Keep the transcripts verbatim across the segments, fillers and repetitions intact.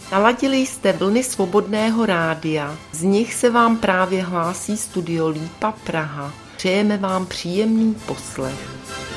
Naladili jste vlny Svobodného rádia, z nich se vám právě hlásí Studio Lípa Praha. Přejeme vám příjemný poslech.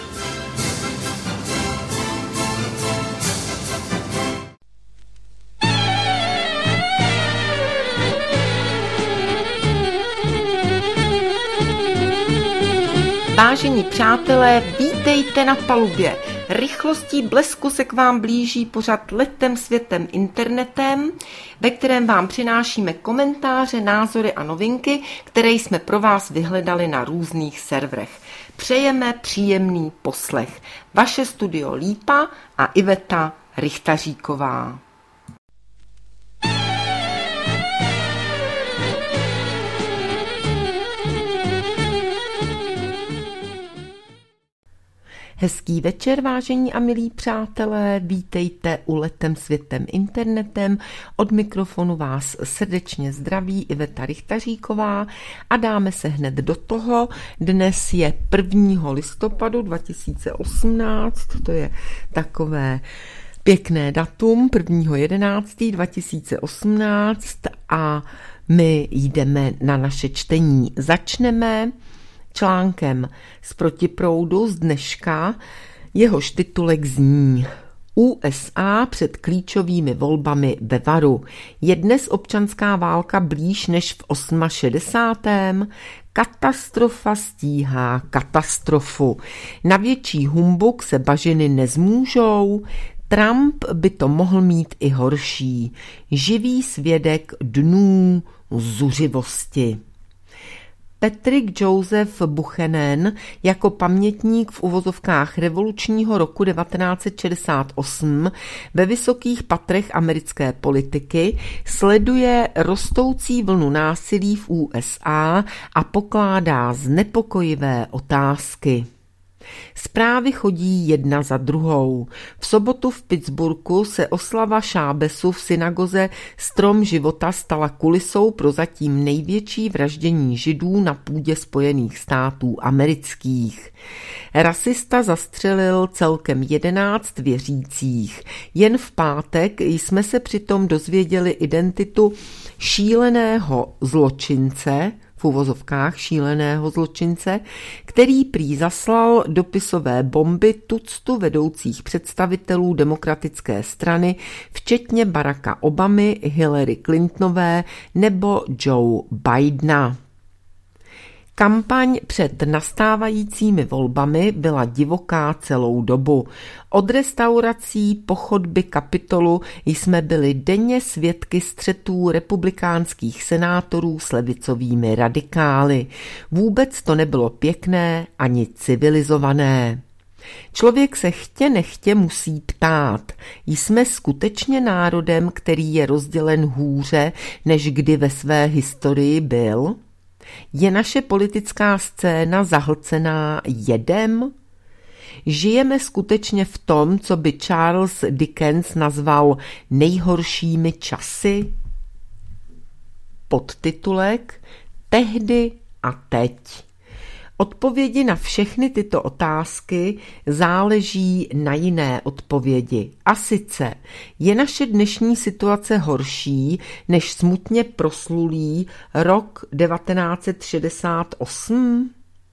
Vážení přátelé, vítejte na palubě. Rychlostí blesku se k vám blíží pořad Letem světem internetem, ve kterém vám přinášíme komentáře, názory a novinky, které jsme pro vás vyhledali na různých serverech. Přejeme příjemný poslech. Vaše Studio Lípa a Iveta Richtaříková. Hezký večer, vážení a milí přátelé, vítejte u Letem světem internetem. Od mikrofonu vás srdečně zdraví Iveta Richtaříková a dáme se hned do toho. Dnes je prvního listopadu dva tisíce osmnáct, to je takové pěkné datum, prvního jedenáctého dva tisíce osmnáct a my jdeme na naše čtení. Začneme článkem z Protiproudu z dneška, jehož titulek zní: U S A před klíčovými volbami ve varu. Je dnes občanská válka blíž než v šedesátém osmém? Katastrofa stíhá katastrofu. Na větší humbuk se bažiny nezmůžou. Trump by to mohl mít i horší. Živý svědek dnů zuřivosti. Patrick Joseph Buchanan jako pamětník v uvozovkách revolučního roku devatenáct set šedesát osm ve vysokých patrech americké politiky sleduje rostoucí vlnu násilí v U S A a pokládá znepokojivé otázky. Zprávy chodí jedna za druhou. V sobotu v Pittsburghu se oslava Šábesu v synagoze Strom života stala kulisou pro zatím největší vraždění Židů na půdě Spojených států amerických. Rasista zastřelil celkem jedenáct věřících. Jen v pátek jsme se přitom dozvěděli identitu šíleného zločince, v uvozovkách šíleného zločince, který prý zaslal dopisové bomby tuctu vedoucích představitelů demokratické strany, včetně Baracka Obamy, Hillary Clintonové nebo Joe Bidena. Kampaň před nastávajícími volbami byla divoká celou dobu. Od restaurací po chodby Kapitolu jsme byli denně svědky střetů republikánských senátorů s levicovými radikály. Vůbec to nebylo pěkné ani civilizované. Člověk se chtě nechtě musí ptát, jsme skutečně národem, který je rozdělen hůře, než kdy ve své historii byl? Je naše politická scéna zahlcená jedem? Žijeme skutečně v tom, co by Charles Dickens nazval nejhoršími časy? Podtitulek Tehdy a teď. Odpovědi na všechny tyto otázky záleží na jiné odpovědi. A sice, je naše dnešní situace horší než smutně proslulý rok devatenáct set šedesát osm?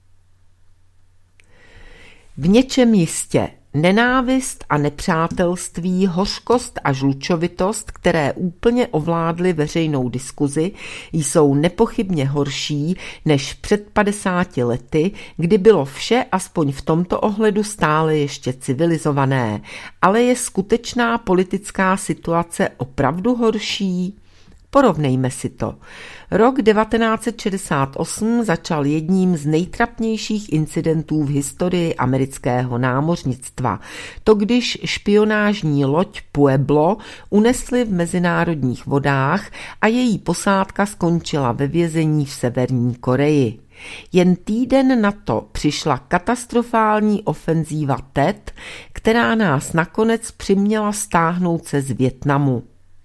V něčem jistě. Nenávist a nepřátelství, hořkost a žlučovitost, které úplně ovládly veřejnou diskuzi, jsou nepochybně horší než před padesáti lety, kdy bylo vše aspoň v tomto ohledu stále ještě civilizované. Ale je skutečná politická situace opravdu horší? Porovnejme si to. Rok devatenáct set šedesát osm začal jedním z nejtrapnějších incidentů v historii amerického námořnictva. To když špionážní loď Pueblo unesli v mezinárodních vodách a její posádka skončila ve vězení v Severní Koreji. Jen týden na to přišla katastrofální ofenzíva Tet, která nás nakonec přiměla stáhnout se z Vietnamu.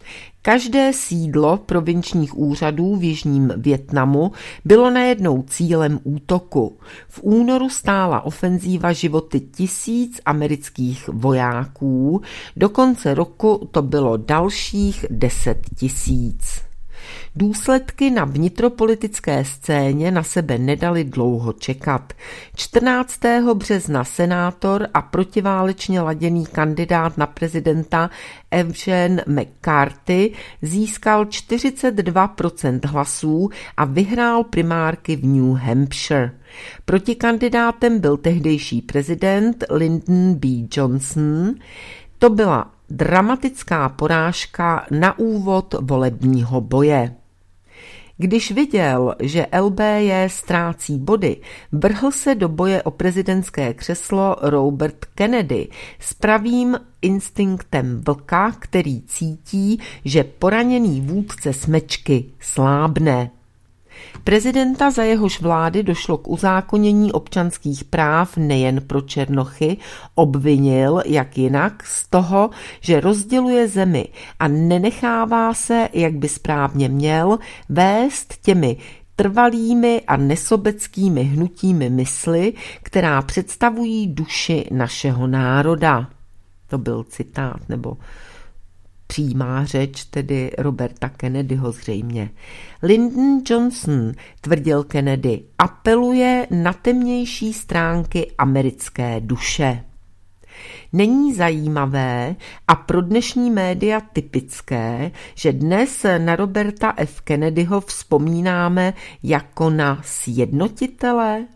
Každé sídlo provinčních úřadů v jižním Vietnamu bylo najednou cílem útoku. V únoru stála ofenzíva životy tisíc amerických vojáků, do konce roku to bylo dalších deset tisíc. Důsledky na vnitropolitické scéně na sebe nedali dlouho čekat. čtrnáctého března senátor a protiválečně laděný kandidát na prezidenta Eugene McCarthy získal čtyřicet dva procent hlasů a vyhrál primárky v New Hampshire. Protikandidátem byl tehdejší prezident Lyndon B. Johnson. To byla dramatická porážka na úvod volebního boje. Když viděl, že L B J ztrácí body, vrhl se do boje o prezidentské křeslo Robert Kennedy s pravým instinktem vlka, který cítí, že poraněný vůdce smečky slábne. Prezidenta, za jehož vlády došlo k uzákonění občanských práv nejen pro černochy, obvinil, jak jinak, z toho, že rozděluje zemi a nenechává se, jak by správně měl, vést těmi trvalými a nesobeckými hnutími mysli, která představují duši našeho národa. To byl citát, nebo přímá řeč tedy Roberta Kennedyho zřejmě. Lyndon Johnson, tvrdil Kennedy, apeluje na temnější stránky americké duše. Není zajímavé a pro dnešní média typické, že dnes na Roberta F. Kennedyho vzpomínáme jako na sjednotitele?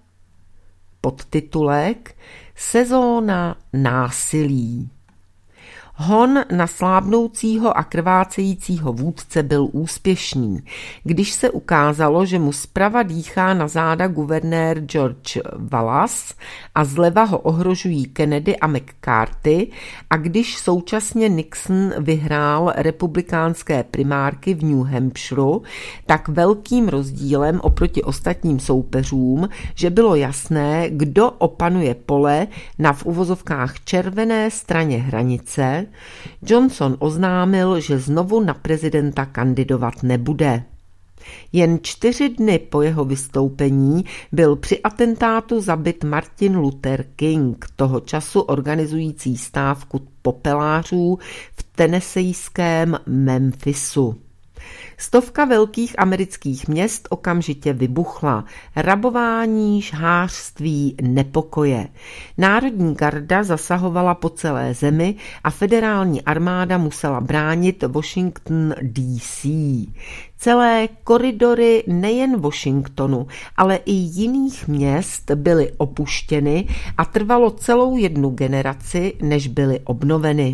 Podtitulek Sezóna násilí. Hon na slábnoucího a krvácejícího vůdce byl úspěšný. Když se ukázalo, že mu zprava dýchá na záda guvernér George Wallace a zleva ho ohrožují Kennedy a McCarthy, a když současně Nixon vyhrál republikánské primárky v New Hampshire, tak velkým rozdílem oproti ostatním soupeřům, že bylo jasné, kdo opanuje pole na v uvozovkách červené straně hranice, Johnson oznámil, že znovu na prezidenta kandidovat nebude. Jen čtyři dny po jeho vystoupení byl při atentátu zabit Martin Luther King, toho času organizující stávku popelářů v tennesseeském Memphisu. Stovka velkých amerických měst okamžitě vybuchla. Rabování, žhářství, nepokoje. Národní garda zasahovala po celé zemi a federální armáda musela bránit Washington D C. Celé koridory nejen Washingtonu, ale i jiných měst byly opuštěny a trvalo celou jednu generaci, než byly obnoveny.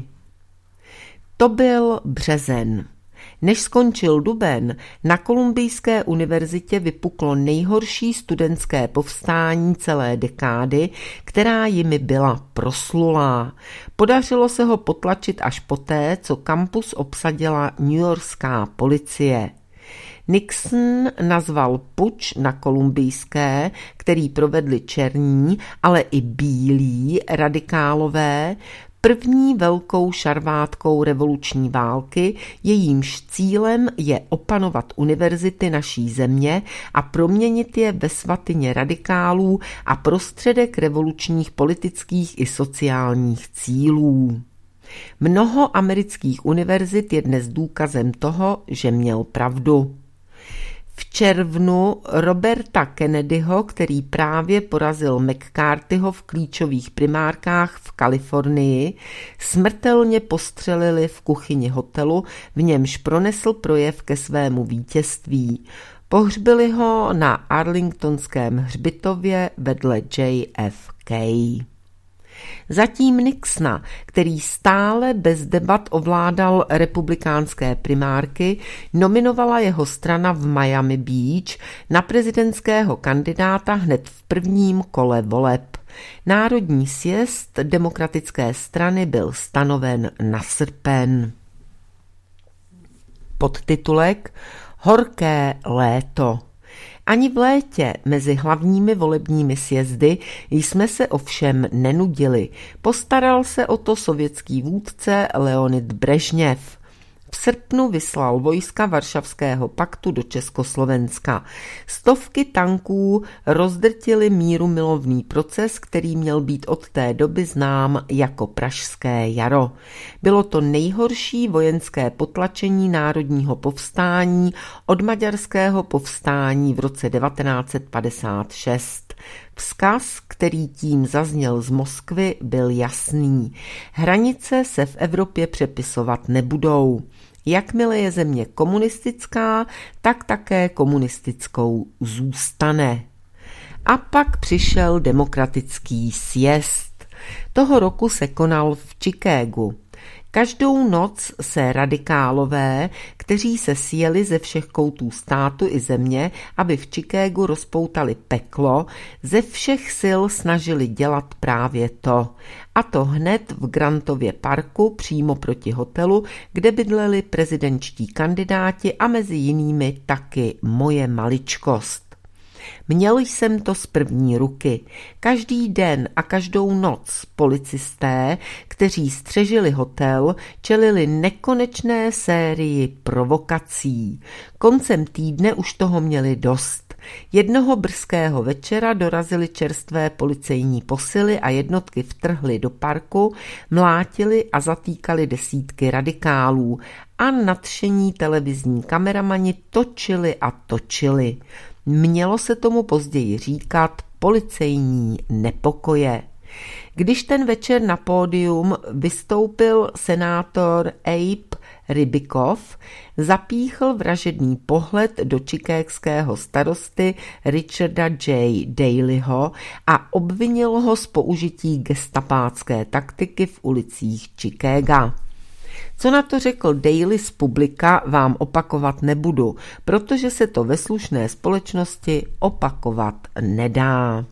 To byl březen. Než skončil duben, na Kolumbijské univerzitě vypuklo nejhorší studentské povstání celé dekády, která jimi byla proslulá. Podařilo se ho potlačit až poté, co kampus obsadila newyorská policie. Nixon nazval puč na Kolumbijské, který provedli černí, ale i bílí radikálové, první velkou šarvátkou revoluční války, jejímž cílem je opanovat univerzity naší země a proměnit je ve svatyně radikálů a prostředek revolučních politických i sociálních cílů. Mnoho amerických univerzit je dnes důkazem toho, že měl pravdu. V červnu Roberta Kennedyho, který právě porazil McCarthyho v klíčových primárkách v Kalifornii, smrtelně postřelili v kuchyni hotelu, v němž pronesl projev ke svému vítězství. Pohřbili ho na Arlingtonském hřbitově vedle J F K. Zatím Nixona, který stále bez debat ovládal republikánské primárky, nominovala jeho strana v Miami Beach na prezidentského kandidáta hned v prvním kole voleb. Národní sjezd demokratické strany byl stanoven na srpen. Podtitulek Horké léto. Ani v létě mezi hlavními volebními sjezdy jsme se ovšem nenudili. Postaral se o to sovětský vůdce Leonid Brežněv. v srpnu vyslal vojska Varšavského paktu do Československa. Stovky tanků rozdrtily mírumilovný proces, který měl být od té doby znám jako Pražské jaro. Bylo to nejhorší vojenské potlačení národního povstání od maďarského povstání v roce devatenáct set padesát šest. Vzkaz, který tím zazněl z Moskvy, byl jasný. Hranice se v Evropě přepisovat nebudou. Jakmile je země komunistická, tak také komunistickou zůstane. A pak přišel demokratický sjezd. Toho roku se konal v Chicagu. Každou noc se radikálové, kteří se sjeli ze všech koutů státu i země, aby v Chicagu rozpoutali peklo, ze všech sil snažili dělat právě to. A to hned v Grantově parku přímo proti hotelu, kde bydleli prezidentští kandidáti a mezi jinými taky moje maličkost. Měl jsem to z první ruky. Každý den a každou noc policisté, kteří střežili hotel, čelili nekonečné sérii provokací. Koncem týdne už toho měli dost. Jednoho brzkého večera dorazily čerstvé policejní posily a jednotky vtrhly do parku, mlátili a zatýkali desítky radikálů a nadšení televizní kameramani točili a točili. Mělo se tomu později říkat policejní nepokoje. Když ten večer na pódium vystoupil senátor Abe Rybikov, zapíchl vražedný pohled do chicagského starosty Richarda J. Daleyho a obvinil ho z použití gestapácké taktiky v ulicích Chicaga. Co na to řekl Daley z publika, vám opakovat nebudu, protože se to ve slušné společnosti opakovat nedá.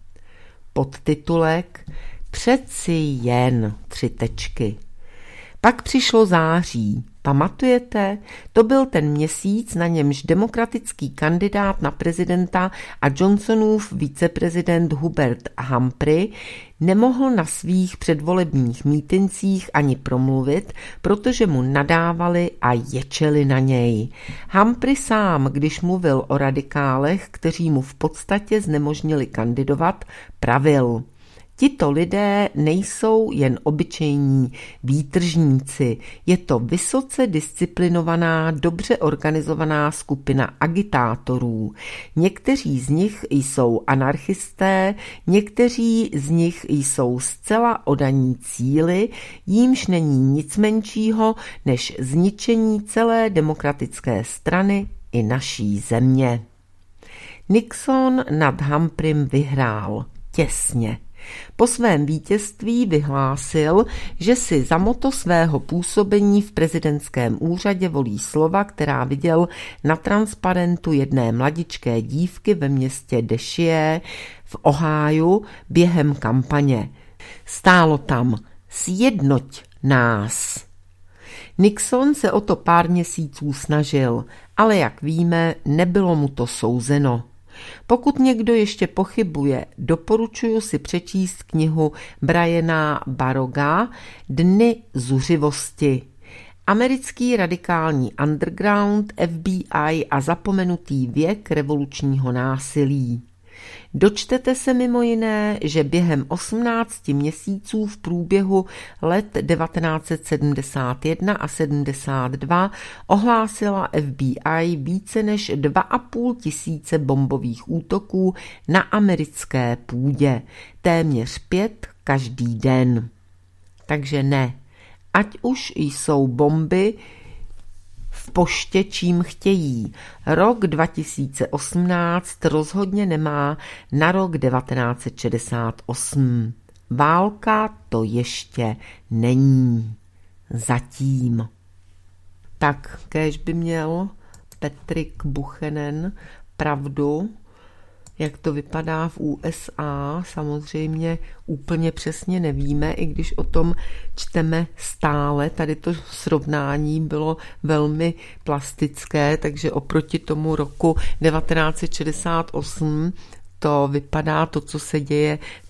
Podtitulek Přeci jen tři tečky. Pak přišlo září. Pamatujete? To byl ten měsíc, na němž demokratický kandidát na prezidenta a Johnsonův viceprezident Hubert Humphrey nemohl na svých předvolebních mítincích ani promluvit, protože mu nadávali a ječeli na něj. Humphrey sám, když mluvil o radikálech, kteří mu v podstatě znemožnili kandidovat, pravil: tito lidé nejsou jen obyčejní výtržníci, je to vysoce disciplinovaná, dobře organizovaná skupina agitátorů. Někteří z nich jsou anarchisté, někteří z nich jsou zcela oddaní cíli, jímž není nic menšího než zničení celé demokratické strany i naší země. Nixon nad Humphreym vyhrál těsně. Po svém vítězství vyhlásil, že si za motto svého působení v prezidentském úřadě volí slova, která viděl na transparentu jedné mladičké dívky ve městě Dešie v Ohiu během kampaně. Stálo tam: sjednoť nás. Nixon se o to pár měsíců snažil, ale jak víme, nebylo mu to souzeno. Pokud někdo ještě pochybuje, doporučuji si přečíst knihu Briana Baroga Dny zuřivosti. Americký radikální underground, F B I a zapomenutý věk revolučního násilí. Dočtete se mimo jiné, že během osmnácti měsíců v průběhu let devatenáct set sedmdesát jedna a sedmdesát dva ohlásila F B I více než dva a půl tisíce bombových útoků na americké půdě, téměř pět každý den. Takže ne, ať už jsou bomby v poště čím chtějí. Rok dva tisíce osmnáct rozhodně nemá na rok devatenáct set šedesát osm. Válka to ještě není. Zatím. Tak kéž by měl Patrick Buchanan pravdu, jak to vypadá v U S A, samozřejmě úplně přesně nevíme, i když o tom čteme stále. Tady to srovnání bylo velmi plastické, takže oproti tomu roku devatenáct set šedesát osm to vypadá to, co se děje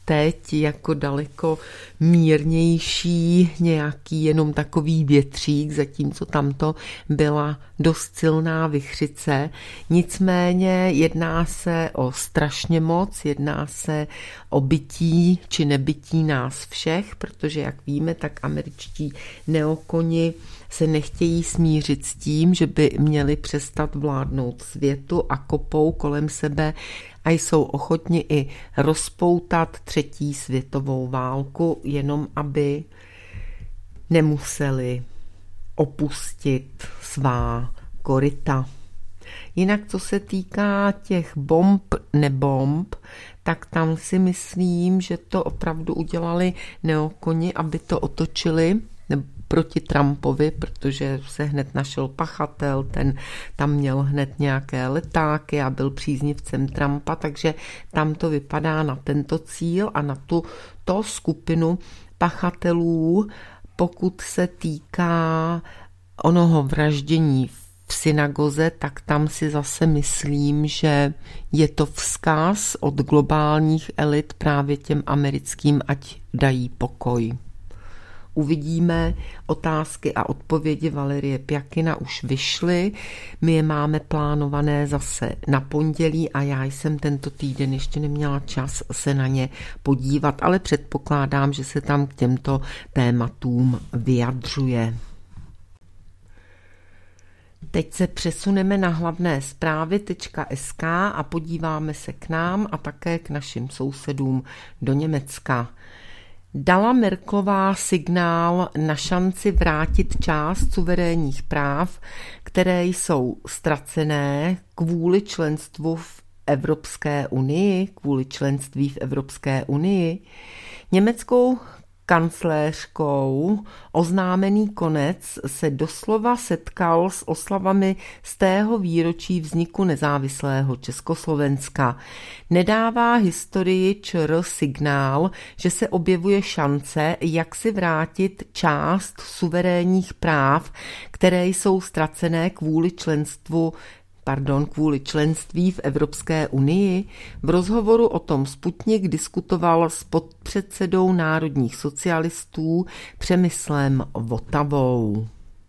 teď jako daleko mírnější, nějaký jenom takový větřík, zatímco tamto byla dost silná vichřice. Nicméně jedná se o strašně moc, jedná se o bytí či nebytí nás všech, protože jak víme, tak američtí neokoni se nechtějí smířit s tím, že by měli přestat vládnout světu a kopou kolem sebe a jsou ochotni i rozpoutat třetí světovou válku, jenom aby nemuseli opustit svá koryta. Jinak, co se týká těch bomb nebomb, tak tam si myslím, že to opravdu udělali neokoni, aby to otočili proti Trumpovi, protože se hned našel pachatel, ten tam měl hned nějaké letáky a byl příznivcem Trumpa, takže tam to vypadá na tento cíl a na tu to skupinu pachatelů, pokud se týká onoho vraždění v synagoze, tak tam si zase myslím, že je to vzkaz od globálních elit právě těm americkým, ať dají pokoj. Uvidíme, otázky a odpovědi Valerie Pjakina už vyšly, my je máme plánované zase na pondělí a já jsem tento týden ještě neměla čas se na ně podívat, ale předpokládám, že se tam k těmto tématům vyjadřuje. Teď se přesuneme na hlavné zprávy tečka es ká a podíváme se k nám a také k našim sousedům do Německa. Dala Merkelová signál na šanci vrátit část suverénních práv, které jsou ztracené kvůli členstvu v Evropské unii, kvůli členství v Evropské unii. Německou kancléřkou oznámený konec se doslova setkal s oslavami z tého výročí vzniku nezávislého Československa. Nedává historii ČR signál, že se objevuje šance, jak si vrátit část suverénních práv, které jsou ztracené kvůli členstvu Pardon, kvůli členství v Evropské unii. V rozhovoru o tom Sputnik diskutoval s podpředsedou národních socialistů Přemyslem Votavou.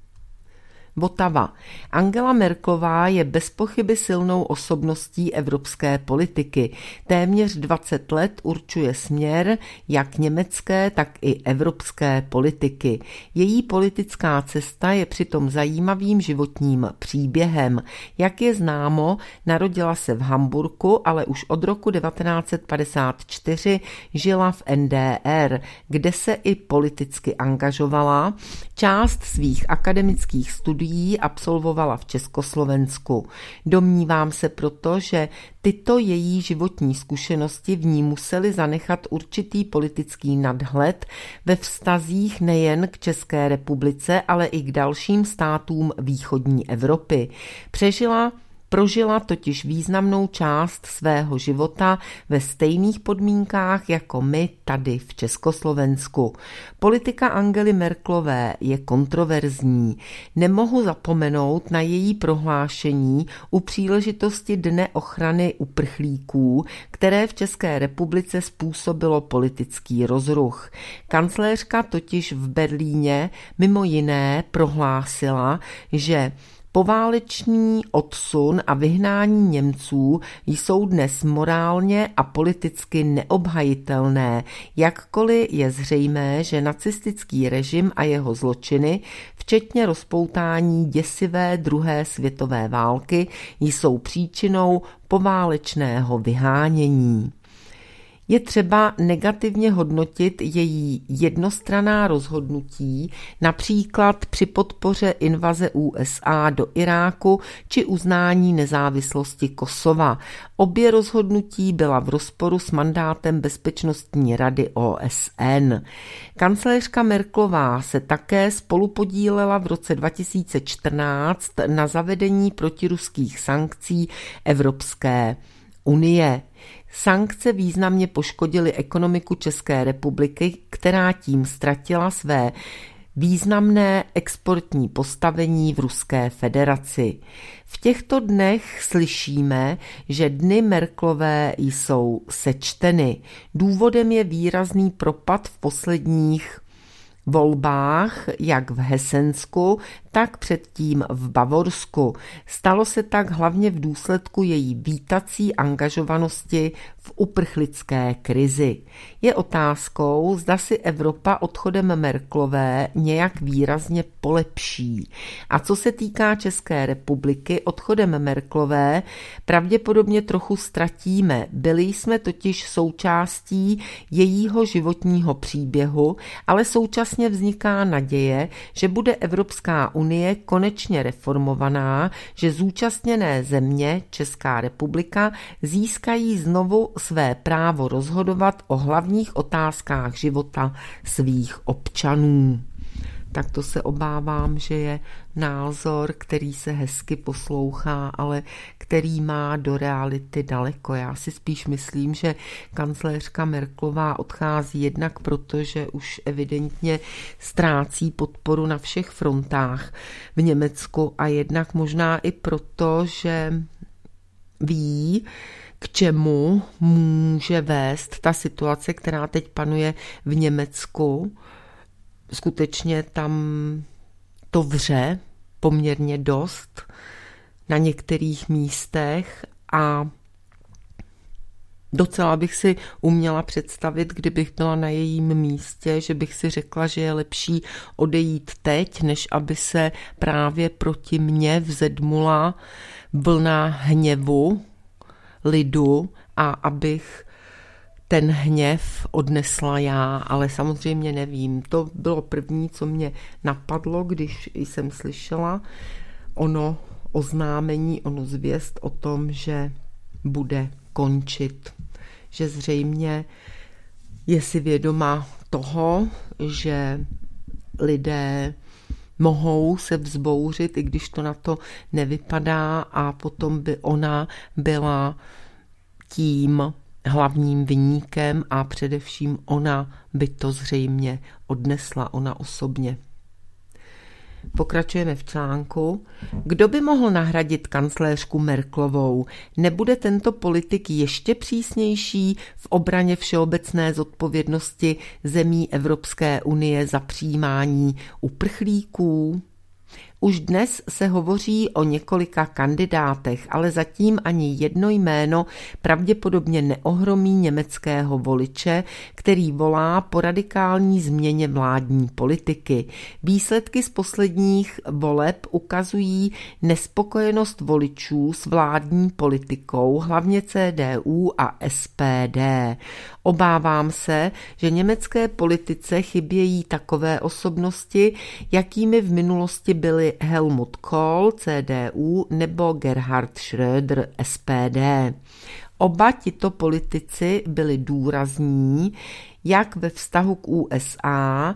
Votava. Angela Merkelová je bez pochyby silnou osobností evropské politiky. Téměř dvacet let určuje směr jak německé, tak i evropské politiky. Její politická cesta je přitom zajímavým životním příběhem. Jak je známo, narodila se v Hamburku, ale už od roku devatenáct set padesát čtyři žila v en dé er, kde se i politicky angažovala. Část svých akademických studií absolvovala v Československu. Domnívám se proto, že tyto její životní zkušenosti v ní musely zanechat určitý politický nadhled ve vztazích nejen k České republice, ale i k dalším státům východní Evropy. Přežila Prožila totiž významnou část svého života ve stejných podmínkách jako my tady v Československu. Politika Angely Merkelové je kontroverzní. Nemohu zapomenout na její prohlášení u příležitosti Dne ochrany uprchlíků, které v České republice způsobilo politický rozruch. Kancléřka totiž v Berlíně mimo jiné prohlásila, že poválečný odsun a vyhnání Němců jsou dnes morálně a politicky neobhajitelné, jakkoliv je zřejmé, že nacistický režim a jeho zločiny, včetně rozpoutání děsivé druhé světové války, jsou příčinou poválečného vyhánění. Je třeba negativně hodnotit její jednostranná rozhodnutí, například při podpoře invaze U S A do Iráku či uznání nezávislosti Kosova. Obě rozhodnutí byla v rozporu s mandátem Bezpečnostní rady O S N. Kancléřka Merkelová se také spolupodílela v roce dva tisíce čtrnáct na zavedení protiruských sankcí Evropské unie. Sankce významně poškodily ekonomiku České republiky, která tím ztratila své významné exportní postavení v Ruské federaci. V těchto dnech slyšíme, že dny Merkelové jsou sečteny. Důvodem je výrazný propad v posledních volbách, jak v Hesensku, tak předtím v Bavorsku. Stalo se tak hlavně v důsledku její vítací angažovanosti v uprchlické krizi. Je otázkou, zda si Evropa odchodem Merkelové nějak výrazně polepší. A co se týká České republiky, odchodem Merkelové pravděpodobně trochu ztratíme. Byli jsme totiž součástí jejího životního příběhu, ale současně vzniká naděje, že bude Evropská unie konečně reformovaná, že zúčastněné země, Česká republika, získají znovu své právo rozhodovat o hlavních otázkách života svých občanů. Tak to se obávám, že je názor, který se hezky poslouchá, ale který má do reality daleko. Já si spíš myslím, že kancléřka Merkelová odchází jednak proto, že už evidentně ztrácí podporu na všech frontách v Německu a jednak možná i proto, že ví, k čemu může vést ta situace, která teď panuje v Německu. Skutečně tam to vře poměrně dost na některých místech a docela bych si uměla představit, kdybych byla na jejím místě, že bych si řekla, že je lepší odejít teď, než aby se právě proti mně vzedmula vlna hněvu lidu a abych ten hněv odnesla já, ale samozřejmě nevím. To bylo první, co mě napadlo, když jsem slyšela ono oznámení, ono zvěst o tom, že bude končit. Že zřejmě je si vědoma toho, že lidé mohou se vzbouřit, i když to na to nevypadá, a potom by ona byla tím hlavním viníkem a především ona by to zřejmě odnesla, ona osobně. Pokračujeme v článku. Kdo by mohl nahradit kancléřku Merkelovou? Nebude tento politik ještě přísnější v obraně všeobecné zodpovědnosti zemí Evropské unie za přijímání uprchlíků? Už dnes se hovoří o několika kandidátech, ale zatím ani jedno jméno pravděpodobně neohromí německého voliče, který volá po radikální změně vládní politiky. Výsledky z posledních voleb ukazují nespokojenost voličů s vládní politikou, hlavně C D U a S P D. Obávám se, že německé politice chybějí takové osobnosti, jakými v minulosti byly Helmut Kohl, C D U, nebo Gerhard Schröder, S P D. Oba tito politici byli důrazní, jak ve vztahu k U S A,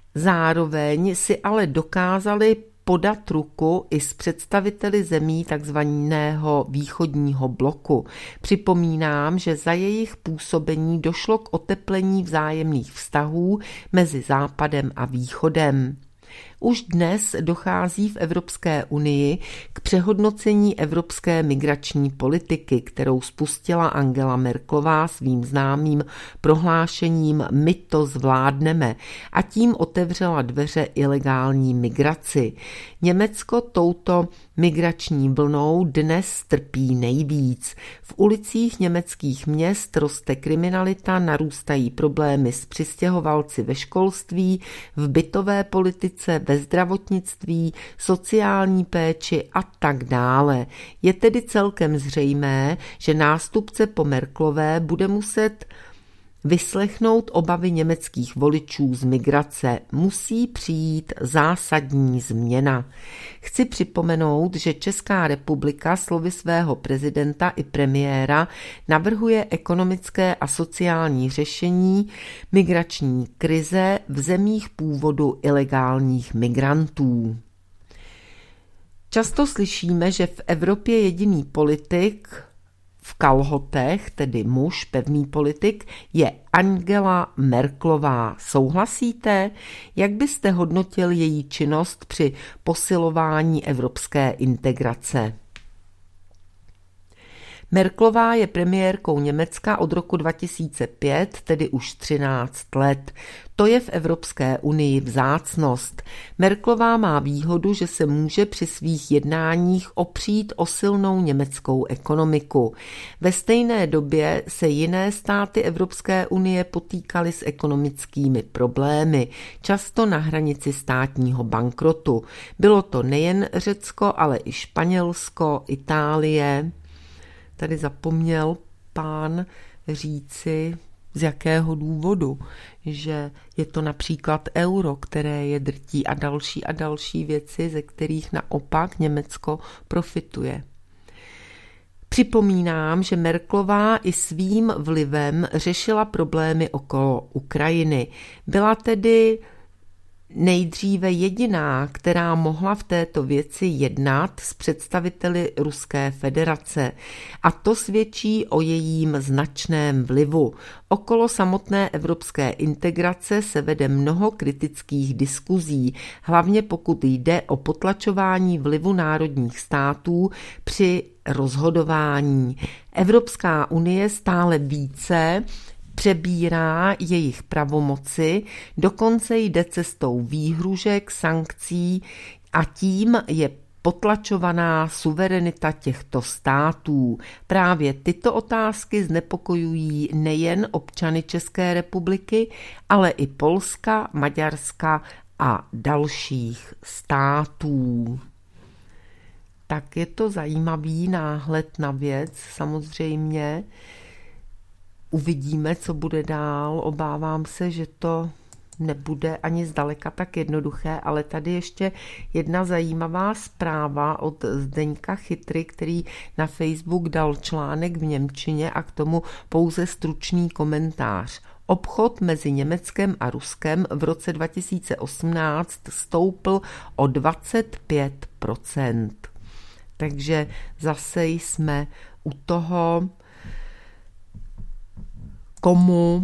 zároveň si ale dokázali podat ruku i s představiteli zemí takzvaného východního bloku. Připomínám, že za jejich působení došlo k oteplení vzájemných vztahů mezi Západem a Východem. Už dnes dochází v Evropské unii k přehodnocení evropské migrační politiky, kterou spustila Angela Merkelová svým známým prohlášením "My to zvládneme" a tím otevřela dveře ilegální migraci. Německo touto migrační vlnou dnes trpí nejvíc. V ulicích německých měst roste kriminalita, narůstají problémy s přistěhovalci ve školství, v bytové politice, ve zdravotnictví, sociální péči a tak dále. Je tedy celkem zřejmé, že nástupce po Merkelové bude muset vyslechnout obavy německých voličů z migrace. Musí přijít zásadní změna. Chci připomenout, že Česká republika slovy svého prezidenta i premiéra navrhuje ekonomické a sociální řešení migrační krize v zemích původu ilegálních migrantů. Často slyšíme, že v Evropě jediný politik v kalhotech, tedy muž, pevný politik, je Angela Merkelová. Souhlasíte? Jak byste hodnotil její činnost při posilování evropské integrace? Merkelová je premiérkou Německa od roku dva tisíce pět, tedy už třináct let. To je v Evropské unii vzácnost. Merkelová má výhodu, že se může při svých jednáních opřít o silnou německou ekonomiku. Ve stejné době se jiné státy Evropské unie potýkaly s ekonomickými problémy, často na hranici státního bankrotu. Bylo to nejen Řecko, ale i Španělsko, Itálie. Tady zapomněl pán říci, z jakého důvodu, že je to například euro, které je drtí a další a další věci, ze kterých naopak Německo profituje. Připomínám, že Merkelová i svým vlivem řešila problémy okolo Ukrajiny. Byla tedy nejdříve jediná, která mohla v této věci jednat s představiteli Ruské federace. A to svědčí o jejím značném vlivu. Okolo samotné evropské integrace se vede mnoho kritických diskuzí, hlavně pokud jde o potlačování vlivu národních států při rozhodování. Evropská unie stále více přebírá jejich pravomoci, dokonce jde cestou výhružek, sankcí a tím je potlačovaná suverenita těchto států. Právě tyto otázky znepokojují nejen občany České republiky, ale i Polska, Maďarska a dalších států. Tak je to zajímavý náhled na věc, samozřejmě. Uvidíme, co bude dál. Obávám se, že to nebude ani zdaleka tak jednoduché, ale tady ještě jedna zajímavá zpráva od Zdeňka Chytry, který na Facebook dal článek v němčině a k tomu pouze stručný komentář. Obchod mezi Německem a Ruskem v roce dva tisíce osmnáct stoupl o dvacet pět procent. Takže zase jsme u toho, komu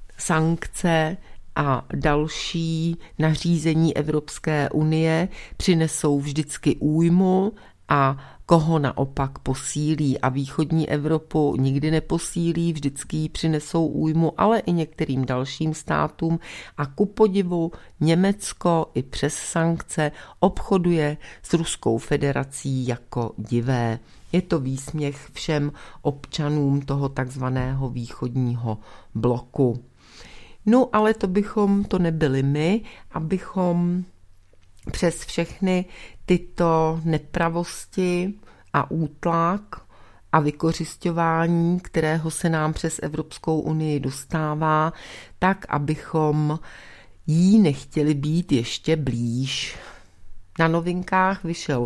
sankce a další nařízení Evropské unie přinesou vždycky újmu a koho naopak posílí. A východní Evropu nikdy neposílí, vždycky jí přinesou újmu, ale i některým dalším státům. A ku podivu Německo i přes sankce obchoduje s Ruskou federací jako divé. Je to výsměch všem občanům toho takzvaného východního bloku. No ale to bychom to nebyli my, abychom přes všechny tyto nepravosti a útlak a vykořisťování, kterého se nám přes Evropskou unii dostává, tak abychom jí nechtěli být ještě blíž. Na Novinkách vyšel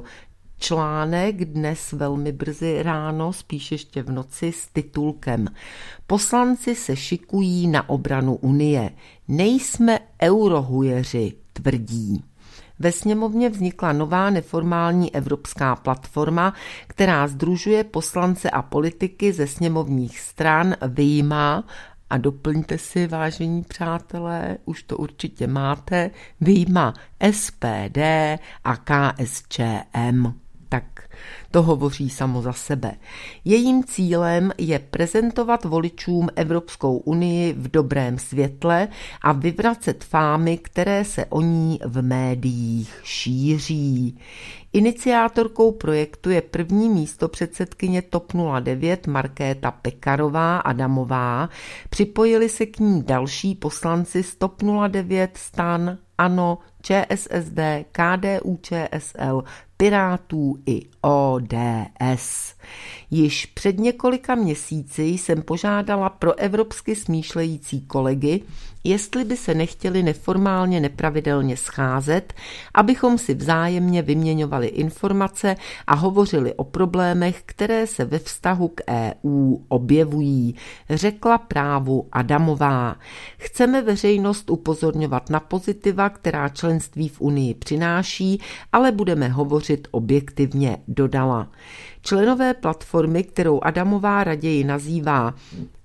článek dnes velmi brzy ráno, spíš ještě v noci, s titulkem Poslanci se šikují na obranu Unie. Nejsme eurohujeři, tvrdí. Ve sněmovně vznikla nová neformální evropská platforma, která sdružuje poslance a politiky ze sněmovních stran vyjma, a doplňte si, vážení přátelé, už to určitě máte, vyjma S P D a K S Č M. Tak to hovoří samo za sebe. Jejím cílem je prezentovat voličům Evropskou unii v dobrém světle a vyvracet fámy, které se o ní v médiích šíří. Iniciátorkou projektu je první místopředsedkyně T O P nula devět Markéta Pekarová Adamová. Připojili se k ní další poslanci z T O P nula devět, STAN, ANO, Č S S D, K D U Č S L, Pirátů i O D S. Již před několika měsíci jsem požádala pro evropsky smýšlející kolegy, jestli by se nechtěli neformálně nepravidelně scházet, abychom si vzájemně vyměňovali informace a hovořili o problémech, které se ve vztahu k E U objevují, řekla Právu Adamová. Chceme veřejnost upozorňovat na pozitiva, která členství v Unii přináší, ale budeme hovořit vyjádřit objektivně, dodala. Členové platformy, kterou Adamová raději nazývá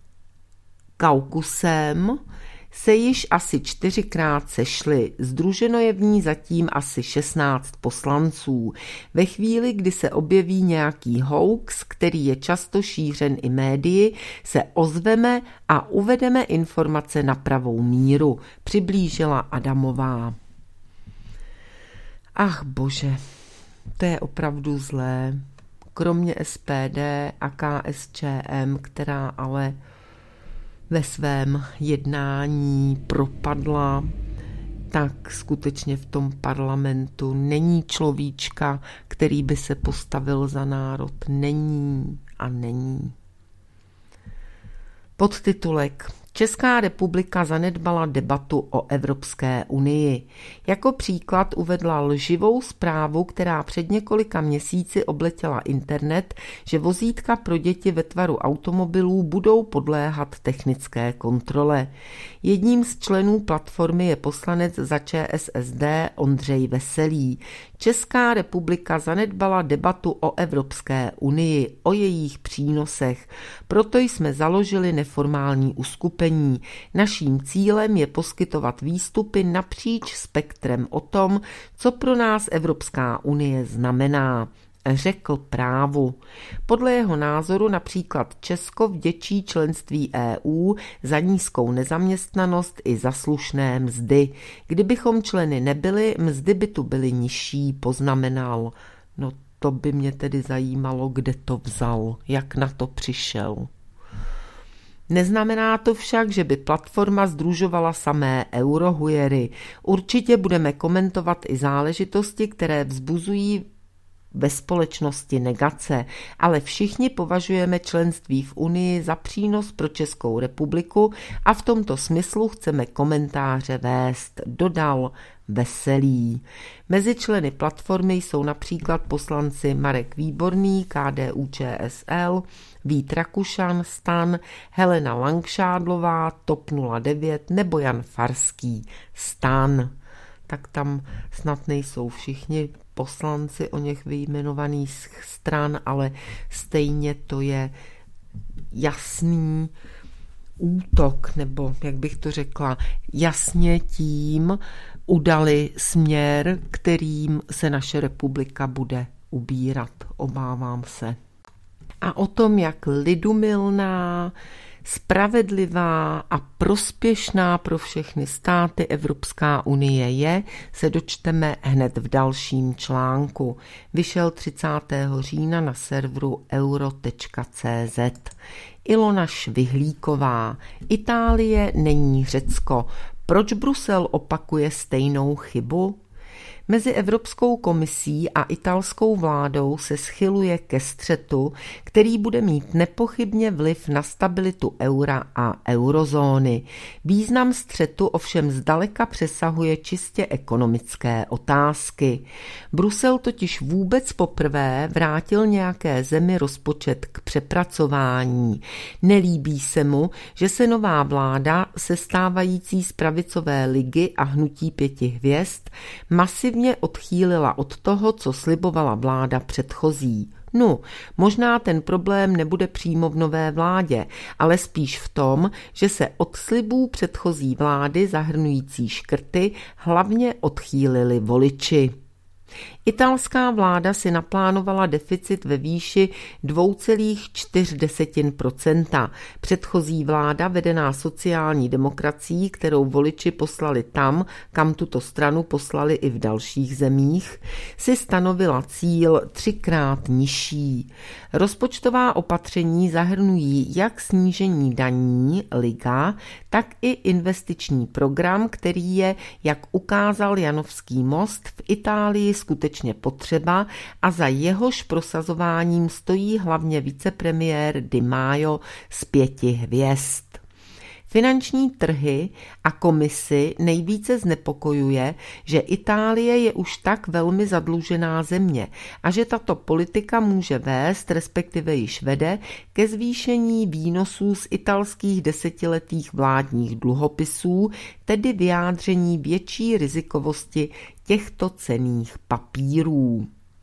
Kaukusem, se již asi čtyřikrát sešli. Sdruženo je v ní zatím asi šestnáct poslanců. Ve chvíli, kdy se objeví nějaký hoax, který je často šířen i médii, se ozveme a uvedeme informace na pravou míru, přiblížila Adamová. Ach bože, to je opravdu zlé. Kromě S P D a K S Č M, která ale ve svém jednání propadla, tak skutečně v tom parlamentu není človíčka, který by se postavil za národ. Není a není. Podtitulek: Česká republika zanedbala debatu o Evropské unii. Jako příklad uvedla lživou zprávu, která před několika měsíci obletěla internet, že vozítka pro děti ve tvaru automobilů budou podléhat technické kontrole. Jedním z členů platformy je poslanec za Č S S D Ondřej Veselý. Česká republika zanedbala debatu o Evropské unii, o jejích přínosech. Proto jsme založili neformální uskupení. Naším cílem je poskytovat výstupy napříč spektrem o tom, co pro nás Evropská unie znamená, řekl Právu. Podle jeho názoru například Česko vděčí členství E U za nízkou nezaměstnanost i za slušné mzdy. Kdybychom členy nebyli, mzdy by tu byly nižší, poznamenal. No to by mě tedy zajímalo, kde to vzal, jak na to přišel. Neznamená to však, že by platforma sdružovala samé eurohujery. Určitě budeme komentovat i záležitosti, které vzbuzují ve společnosti negace, ale všichni považujeme členství v Unii za přínos pro Českou republiku a v tomto smyslu chceme komentáře vést, dodal Veselý. Mezi členy platformy jsou například poslanci Marek Výborný, K D U Č S L, Vít Rakušan, STAN, Helena Langšádlová, T O P nula devět nebo Jan Farský, STAN. Tak tam snad nejsou všichni poslanci o něch vyjmenovaných stran, ale stejně to je jasný útok, nebo jak bych to řekla, jasně tím udali směr, kterým se naše republika bude ubírat, obávám se. A o tom, jak lidumilná, spravedlivá a prospěšná pro všechny státy Evropská unie je, se dočteme hned v dalším článku. Vyšel třicátého října na serveru euro tečka cé zet. Ilona Švihlíková. Itálie není Řecko. Proč Brusel opakuje stejnou chybu? Mezi Evropskou komisí a italskou vládou se schyluje ke střetu, který bude mít nepochybně vliv na stabilitu eura a eurozóny. Význam střetu ovšem zdaleka přesahuje čistě ekonomické otázky. Brusel totiž vůbec poprvé vrátil nějaké zemi rozpočet k přepracování. Nelíbí se mu, že se nová vláda, sestávající z pravicové ligy a hnutí pěti hvězd, masivně odchýlila od toho, co slibovala vláda předchozí. No, možná ten problém nebude přímo v nové vládě, ale spíš v tom, že se od slibů předchozí vlády zahrnující škrty hlavně odchýlili voliči. Italská vláda si naplánovala deficit ve výši dvě celá čtyři procenta. Předchozí vláda, vedená sociální demokracií, kterou voliči poslali tam, kam tuto stranu poslali i v dalších zemích, si stanovila cíl třikrát nižší. Rozpočtová opatření zahrnují jak snížení daní, liga, tak i investiční program, který je, jak ukázal Janovský most, v Itálii skutečně potřeba a za jehož prosazováním stojí hlavně vicepremiér Di Maio z pěti hvězd. Finanční trhy a komisi nejvíce znepokojuje, že Itálie je už tak velmi zadlužená země a že tato politika může vést, respektive již vede, ke zvýšení výnosů z italských desetiletých vládních dluhopisů, tedy vyjádření větší rizikovosti těchto cenných papírů.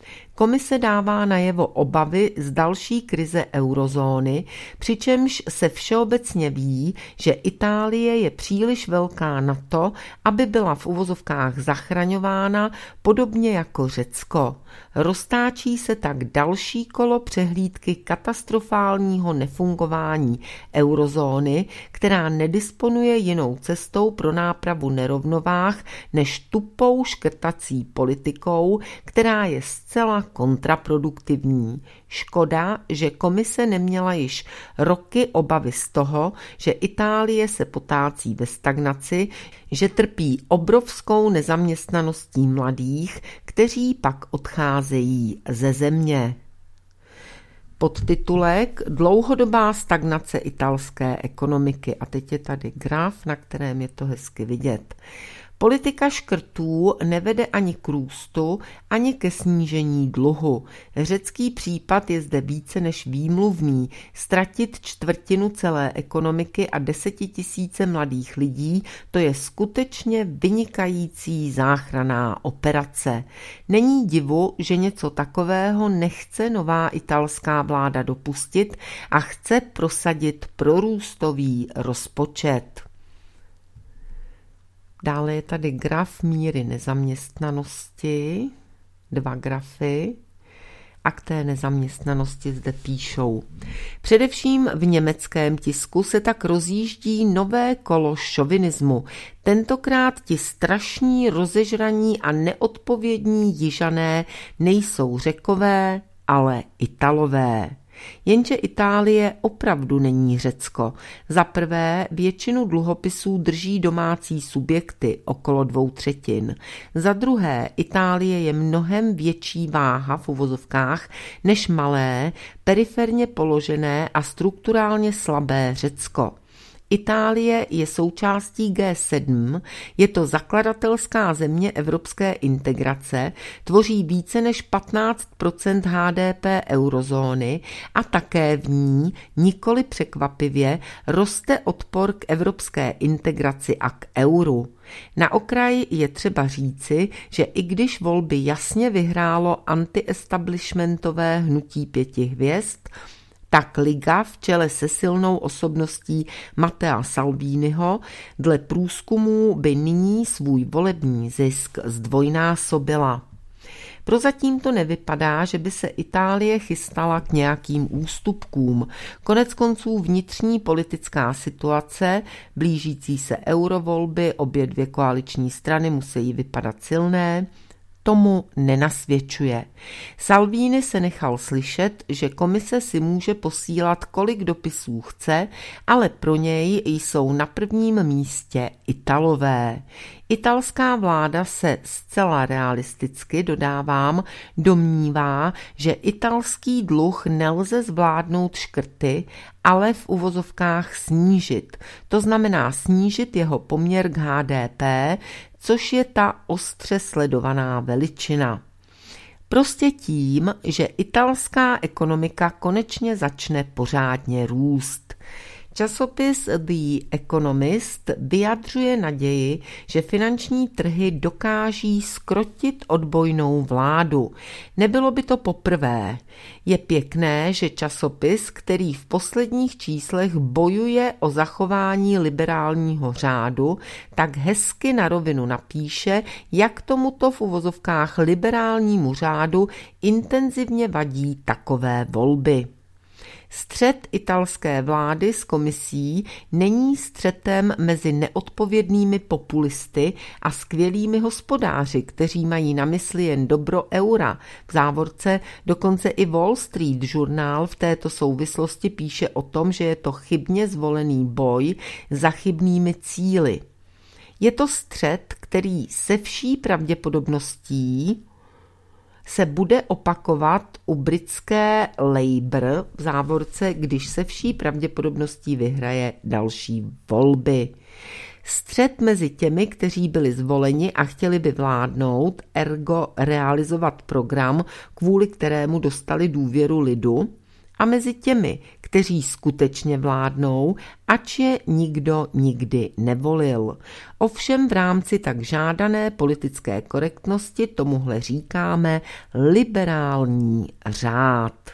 Komise dává najevo obavy z další krize eurozóny, přičemž se všeobecně ví, že Itálie je příliš velká na to, aby byla v uvozovkách zachraňována, podobně jako Řecko. Roztáčí se tak další kolo přehlídky katastrofálního nefungování eurozóny, která nedisponuje jinou cestou pro nápravu nerovnováh než tupou škrtací politikou, která je zcela kontraproduktivní. Škoda, že komise neměla již roky obavy z toho, že Itálie se potácí ve stagnaci, že trpí obrovskou nezaměstnaností mladých, kteří pak odcházejí ze země. Podtitulek Dlouhodobá stagnace italské ekonomiky. A teď je tady graf, na kterém je to hezky vidět. Politika škrtů nevede ani k růstu, ani ke snížení dluhu. Řecký případ je zde více než výmluvný. Ztratit čtvrtinu celé ekonomiky a desetitisíce mladých lidí, to je skutečně vynikající záchranná operace. Není divu, že něco takového nechce nová italská vláda dopustit a chce prosadit prorůstový rozpočet. Dále je tady graf míry nezaměstnanosti, dva grafy, a k té nezaměstnanosti zde píšou. Především v německém tisku se tak rozjíždí nové kolo šovinismu. Tentokrát ti strašní, rozežraní a neodpovědní jižané nejsou Řekové, ale Italové. Jenže Itálie opravdu není Řecko. Za prvé většinu dluhopisů drží domácí subjekty, okolo dvou třetin. Za druhé Itálie je mnohem větší váha v uvozovkách než malé, periferně položené a strukturálně slabé Řecko. Itálie je součástí G sedm, je to zakladatelská země evropské integrace, tvoří více než patnáct procent H D P eurozóny a také v ní, nikoli překvapivě, roste odpor k evropské integraci a k euru. Na okraji je třeba říci, že i když volby jasně vyhrálo anti-establishmentové hnutí pěti hvězd, tak Liga v čele se silnou osobností Mattea Salviniho dle průzkumů by nyní svůj volební zisk zdvojnásobila. Prozatím to nevypadá, že by se Itálie chystala k nějakým ústupkům. Koneckonců vnitřní politická situace, blížící se eurovolby, obě dvě koaliční strany musí vypadat silné, tomu nenasvědčuje. Salvini se nechal slyšet, že komise si může posílat kolik dopisů chce, ale pro něj jsou na prvním místě Italové. Italská vláda se zcela realisticky, dodávám, domnívá, že italský dluh nelze zvládnout škrty, ale v uvozovkách snížit. To znamená snížit jeho poměr k H D P, což je ta ostře sledovaná veličina. Prostě tím, že italská ekonomika konečně začne pořádně růst. Časopis The Economist vyjadřuje naději, že finanční trhy dokáží zkrotit odbojnou vládu. Nebylo by to poprvé. Je pěkné, že časopis, který v posledních číslech bojuje o zachování liberálního řádu, tak hezky na rovinu napíše, jak tomuto v uvozovkách liberálnímu řádu intenzivně vadí takové volby. Střet italské vlády s komisí není střetem mezi neodpovědnými populisty a skvělými hospodáři, kteří mají na mysli jen dobro eura. V závorce dokonce i Wall Street žurnál v této souvislosti píše o tom, že je to chybně zvolený boj za chybnými cíli. Je to střet, který se vší pravděpodobností se bude opakovat u britské Labour v závorce, když se vší pravděpodobností vyhraje další volby. Střet mezi těmi, kteří byli zvoleni a chtěli by vládnout, ergo realizovat program, kvůli kterému dostali důvěru lidu, a mezi těmi, kteří skutečně vládnou, ač je nikdo nikdy nevolil. Ovšem v rámci tak žádané politické korektnosti tomuhle říkáme liberální řád.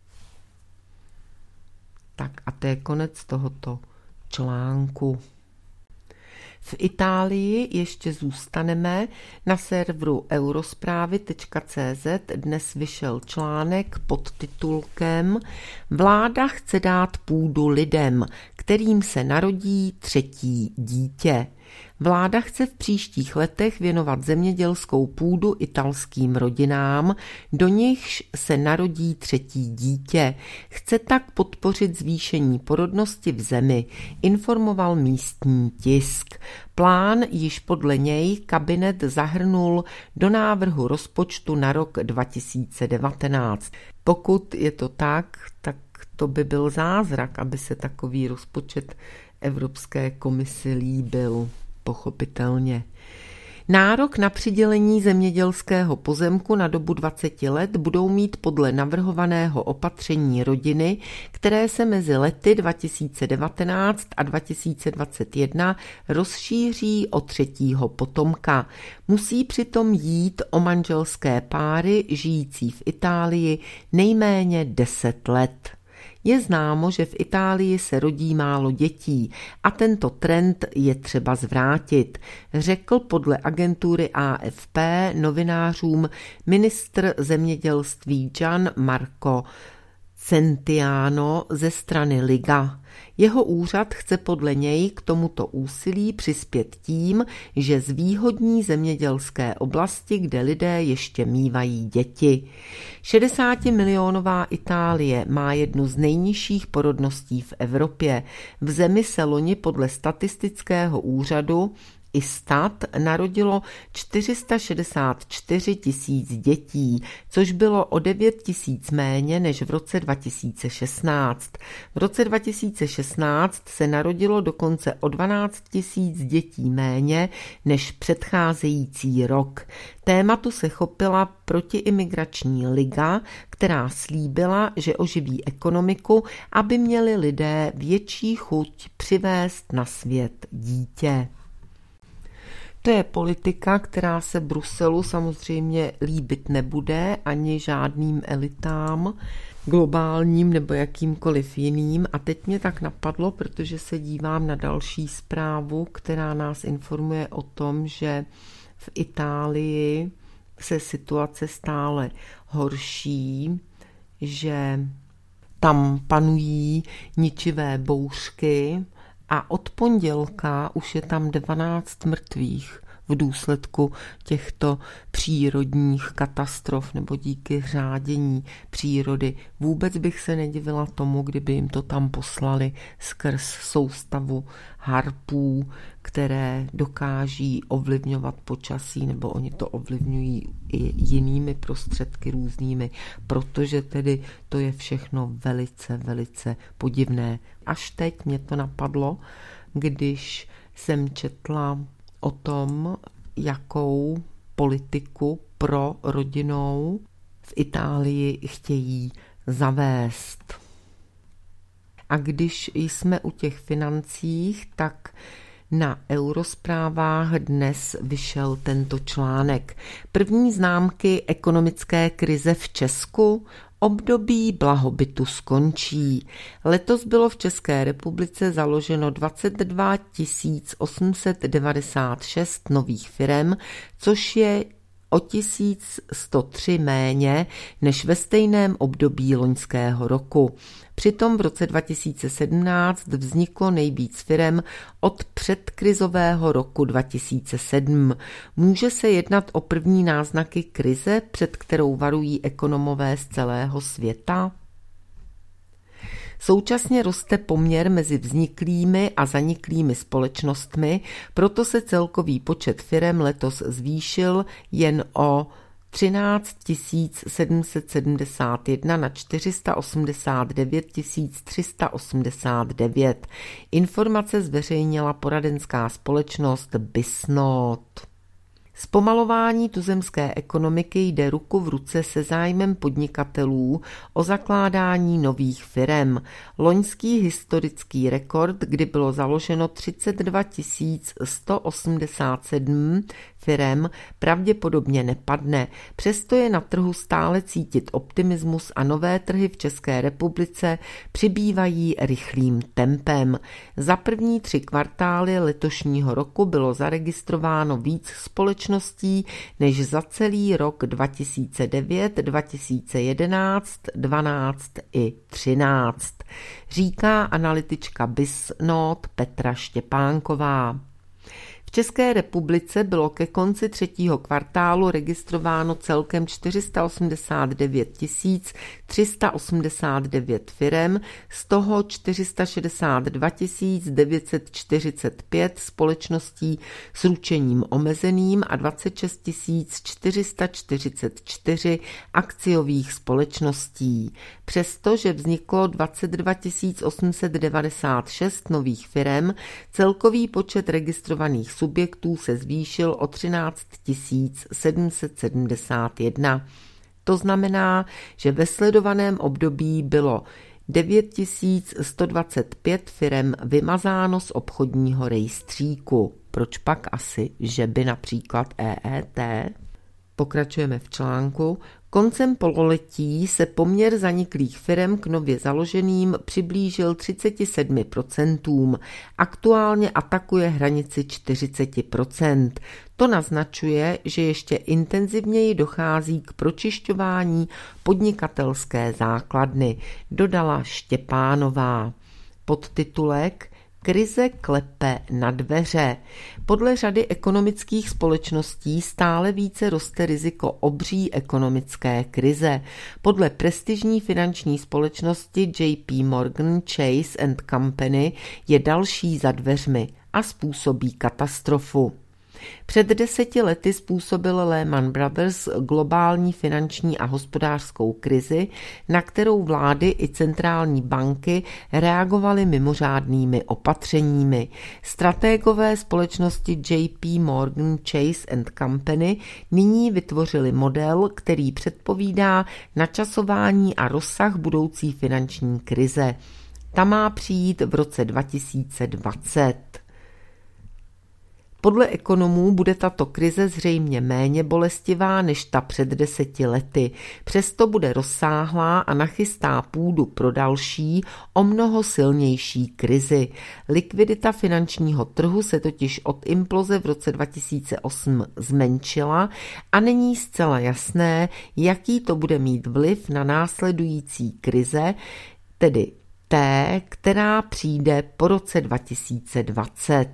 Tak a to je konec tohoto článku. V Itálii ještě zůstaneme. Na serveru eurosprávy tečka cé zet dnes vyšel článek pod titulkem Vláda chce dát půdu lidem, kterým se narodí třetí dítě. Vláda chce v příštích letech věnovat zemědělskou půdu italským rodinám, do nichž se narodí třetí dítě. Chce tak podpořit zvýšení porodnosti v zemi, informoval místní tisk. Plán již podle něj kabinet zahrnul do návrhu rozpočtu na rok dva tisíce devatenáct. Pokud je to tak, tak to by byl zázrak, aby se takový rozpočet Evropské komisi líbil. Pochopitelně. Nárok na přidělení zemědělského pozemku na dobu dvacet let budou mít podle navrhovaného opatření rodiny, které se mezi lety dva tisíce devatenáct a dva tisíce dvacet jedna rozšíří o třetího potomka. Musí přitom jít o manželské páry žijící v Itálii nejméně deset let. Je známo, že v Itálii se rodí málo dětí a tento trend je třeba zvrátit, řekl podle agentury A F P novinářům ministr zemědělství Gian Marco Centiano ze strany Liga. Jeho úřad chce podle něj k tomuto úsilí přispět tím, že zvýhodní zemědělské oblasti, kde lidé ještě mívají děti. šedesátimilionová Itálie má jednu z nejnižších porodností v Evropě. V zemi se loni podle statistického úřadu Istat narodilo čtyři sta šedesát čtyři tisíc dětí, což bylo o devět tisíc méně než v roce dva tisíce šestnáct. V roce dva tisíce šestnáct se narodilo dokonce o dvanáct tisíc dětí méně než předcházející rok. Tématu se chopila protiimigrační liga, která slíbila, že oživí ekonomiku, aby měli lidé větší chuť přivést na svět dítě. To je politika, která se Bruselu samozřejmě líbit nebude ani žádným elitám, globálním nebo jakýmkoliv jiným. A teď mě tak napadlo, protože se dívám na další zprávu, která nás informuje o tom, že v Itálii se situace stále horší, že tam panují ničivé bouřky, a od pondělka už je tam dvanáct mrtvých v důsledku těchto přírodních katastrof nebo díky řádění přírody. Vůbec bych se nedivila tomu, kdyby jim to tam poslali skrz soustavu harpů, které dokáží ovlivňovat počasí, nebo oni to ovlivňují i jinými prostředky různými, protože tedy to je všechno velice, velice podivné. Až teď mě to napadlo, když jsem četla o tom, jakou politiku pro rodinou v Itálii chtějí zavést. A když jsme u těch financích, tak na Eurosprávách dnes vyšel tento článek. První známky ekonomické krize v Česku. Období blahobytu skončí. Letos bylo v České republice založeno dvacet dva tisíc osm set devadesát šest nových firem, což je o tisíc sto tři méně než ve stejném období loňského roku. Přitom v roce dva tisíce sedmnáct vzniklo nejvíc firem od předkrizového roku dva tisíce sedm. Může se jednat o první náznaky krize, před kterou varují ekonomové z celého světa? Současně roste poměr mezi vzniklými a zaniklými společnostmi, proto se celkový počet firem letos zvýšil jen o třináct tisíc sedm set sedmdesát jedna na čtyři sta osmdesát devět tisíc tři sta osmdesát devět. Informace zveřejnila poradenská společnost Bisnode. Zpomalování tuzemské ekonomiky jde ruku v ruce se zájmem podnikatelů o zakládání nových firem. Loňský historický rekord, kdy bylo založeno třicet dva tisíc sto osmdesát sedm firem, pravděpodobně nepadne. Přesto je na trhu stále cítit optimismus a nové trhy v České republice přibývají rychlým tempem. Za první tři kvartály letošního roku bylo zaregistrováno víc společností než za celý rok dva tisíce devět, dva tisíce jedenáct, dvanáct i třináct, říká analytička BizNote Petra Štěpánková. V České republice bylo ke konci třetího kvartálu registrováno celkem čtyři sta osmdesát devět tisíc tři sta osmdesát devět firem, z toho čtyři sta šedesát dva tisíc devět set čtyřicet pět společností s ručením omezeným a dvacet šest tisíc čtyři sta čtyřicet čtyři akciových společností. Přestože vzniklo dvacet dva tisíc osm set devadesát šest nových firem, celkový počet registrovaných subjektů se zvýšil o třináct tisíc sedm set sedmdesát jedna. To znamená, že ve sledovaném období bylo devět tisíc sto dvacet pět firem vymazáno z obchodního rejstříku. Proč pak asi, že by například E E T? Pokračujeme v článku. Koncem pololetí se poměr zaniklých firem k nově založeným přiblížil třicet sedm procent. Aktuálně atakuje hranici čtyřicet procent. To naznačuje, že ještě intenzivněji dochází k pročišťování podnikatelské základny, dodala Štěpánová. Podtitulek Krize klepe na dveře. Podle řady ekonomických společností stále více roste riziko obří ekonomické krize. Podle prestižní finanční společnosti J P Morgan Chase and Company je další za dveřmi a způsobí katastrofu. Před deseti lety způsobil Lehman Brothers globální finanční a hospodářskou krizi, na kterou vlády i centrální banky reagovaly mimořádnými opatřeními. Stratégové společnosti J P Morgan Chase and Company nyní vytvořili model, který předpovídá načasování a rozsah budoucí finanční krize. Ta má přijít v roce dva tisíce dvacet. Podle ekonomů bude tato krize zřejmě méně bolestivá než ta před deseti lety. Přesto bude rozsáhlá a nachystá půdu pro další, o mnoho silnější krizi. Likvidita finančního trhu se totiž od imploze v roce dva tisíce osm zmenšila a není zcela jasné, jaký to bude mít vliv na následující krize, tedy té, která přijde po roce dva tisíce dvacet.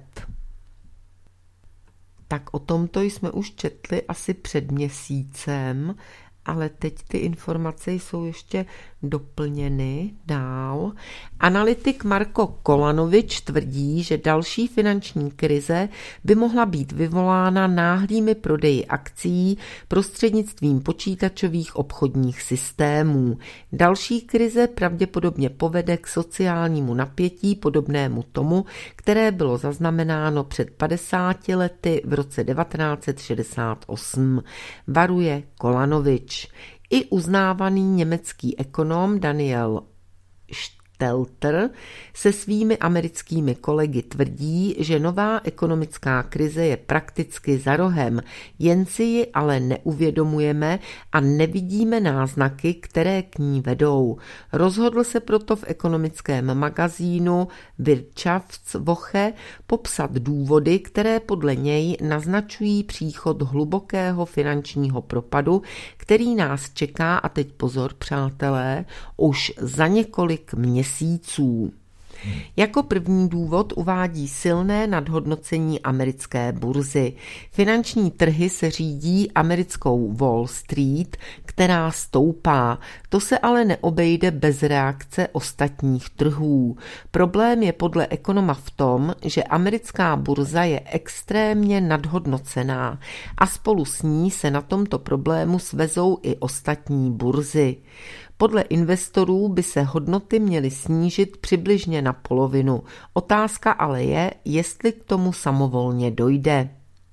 Tak o tomto jsme už četli asi před měsícem, ale teď ty informace jsou ještě doplněny dál. Analytik Marko Kolanovič tvrdí, že další finanční krize by mohla být vyvolána náhlými prodeji akcií prostřednictvím počítačových obchodních systémů. Další krize pravděpodobně povede k sociálnímu napětí podobnému tomu, které bylo zaznamenáno před padesáti lety v roce devatenáct set šedesát osm. Varuje Kolanovič. I uznávaný německý ekonom Daniel Stelter se svými americkými kolegy tvrdí, že nová ekonomická krize je prakticky za rohem, jen si ji ale neuvědomujeme a nevidíme náznaky, které k ní vedou. Rozhodl se proto v ekonomickém magazínu Wirtschaftswoche popsat důvody, které podle něj naznačují příchod hlubokého finančního propadu, který nás čeká, a teď pozor přátelé, už za několik měsíců. Měsíců. Jako první důvod uvádí silné nadhodnocení americké burzy. Finanční trhy se řídí americkou Wall Street, která stoupá. To se ale neobejde bez reakce ostatních trhů. Problém je podle ekonoma v tom, že americká burza je extrémně nadhodnocená a spolu s ní se na tomto problému svezou i ostatní burzy. Podle investorů by se hodnoty měly snížit přibližně na polovinu. Otázka ale je, jestli k tomu samovolně dojde.